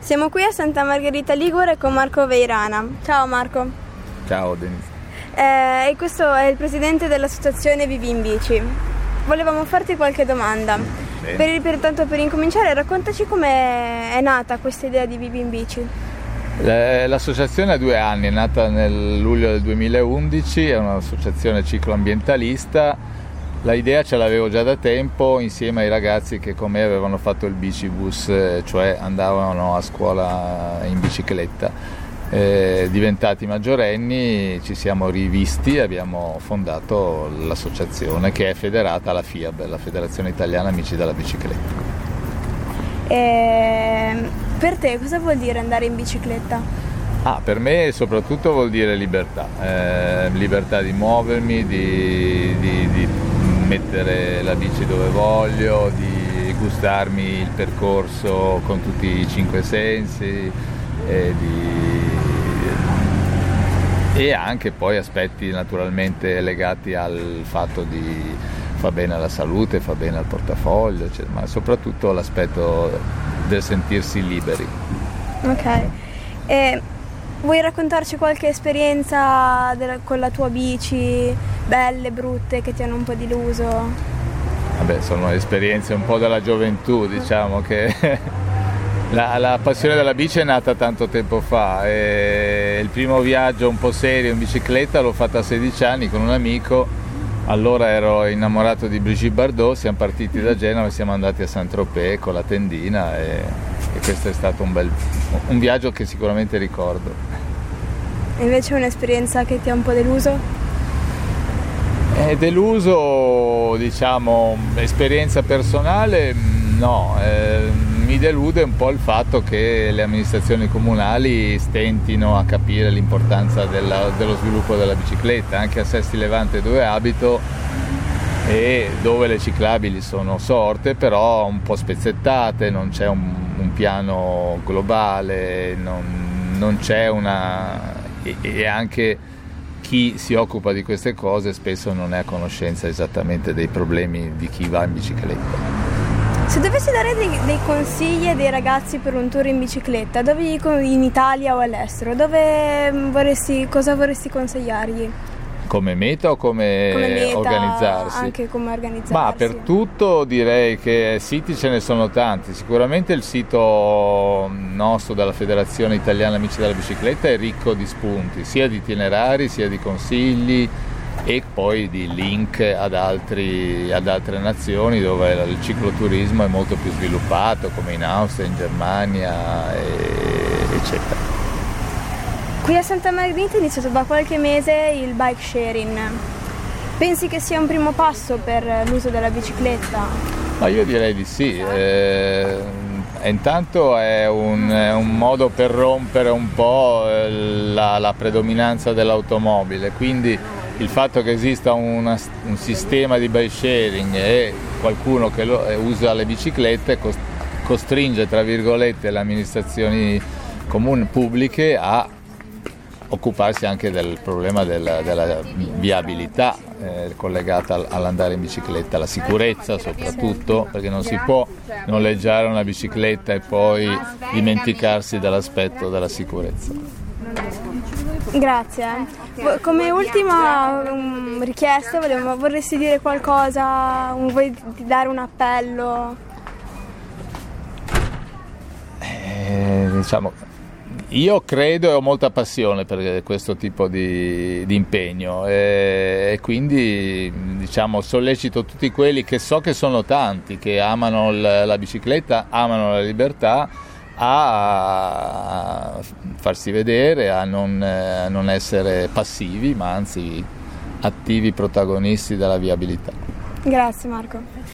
Siamo qui a Santa Margherita Ligure con Marco Veirana. Ciao Marco. Ciao Denise. E questo è il presidente dell'associazione Vivi in Bici. Volevamo farti qualche domanda. Per incominciare, raccontaci come è nata questa idea di Vivi in Bici. L'associazione ha 2 anni, è nata nel luglio del 2011, è un'associazione cicloambientalista. La idea ce l'avevo già da tempo insieme ai ragazzi che con me avevano fatto il bicibus, cioè andavano a scuola in bicicletta. Diventati maggiorenni ci siamo rivisti e abbiamo fondato l'associazione che è federata alla FIAB, la Federazione Italiana Amici della Bicicletta. Per te cosa vuol dire andare in bicicletta? Per me soprattutto vuol dire libertà, libertà di muovermi, di mettere la bici dove voglio, di gustarmi il percorso con tutti i 5 sensi e anche poi aspetti naturalmente legati al fatto di fa bene alla salute, fa bene al portafoglio, ma soprattutto l'aspetto del sentirsi liberi. Ok, e vuoi raccontarci qualche esperienza con la tua bici, belle, brutte, che ti hanno un po' deluso? Sono esperienze un po' della gioventù, diciamo che la passione della bici è nata tanto tempo fa e il primo viaggio un po' serio in bicicletta l'ho fatto a 16 anni con un amico. Allora ero innamorato di Brigitte Bardot, siamo partiti da Genova e siamo andati a Saint-Tropez con la tendina e questo è stato un viaggio che sicuramente ricordo. E invece un'esperienza che ti ha un po' deluso? Deluso, diciamo, esperienza personale no, mi delude un po' il fatto che le amministrazioni comunali stentino a capire l'importanza dello sviluppo della bicicletta, anche a Sesti Levante dove abito e dove le ciclabili sono sorte, però un po' spezzettate, non c'è un piano globale, non c'è e anche chi si occupa di queste cose spesso non è a conoscenza esattamente dei problemi di chi va in bicicletta. Se dovessi dare dei consigli ai ragazzi per un tour in bicicletta, in Italia o all'estero, cosa vorresti consigliargli? Come meta o come meta, organizzarsi? Anche come organizzarsi. Ma per tutto direi che siti ce ne sono tanti. Sicuramente il sito nostro della Federazione Italiana Amici della Bicicletta è ricco di spunti, sia di itinerari, sia di consigli e poi di link ad altre nazioni dove il cicloturismo è molto più sviluppato, come in Austria, in Germania, eccetera. Qui a Santa Margherita è iniziato da qualche mese il bike sharing. Pensi che sia un primo passo per l'uso della bicicletta? Ma io direi di sì. Intanto è un modo per rompere un po' la predominanza dell'automobile, quindi il fatto che esista un sistema di bike sharing e qualcuno che usa le biciclette costringe, tra virgolette, le amministrazioni comuni pubbliche a occuparsi anche del problema della viabilità collegata all'andare in bicicletta, la sicurezza soprattutto, perché non si può noleggiare una bicicletta e poi dimenticarsi dell'aspetto della sicurezza. Grazie. Come ultima richiesta vorresti dire qualcosa, vuoi dare un appello? Io credo e ho molta passione per questo tipo di impegno e quindi sollecito tutti quelli che so che sono tanti, che amano la bicicletta, amano la libertà, a farsi vedere, a non essere passivi ma anzi attivi protagonisti della viabilità. Grazie Marco.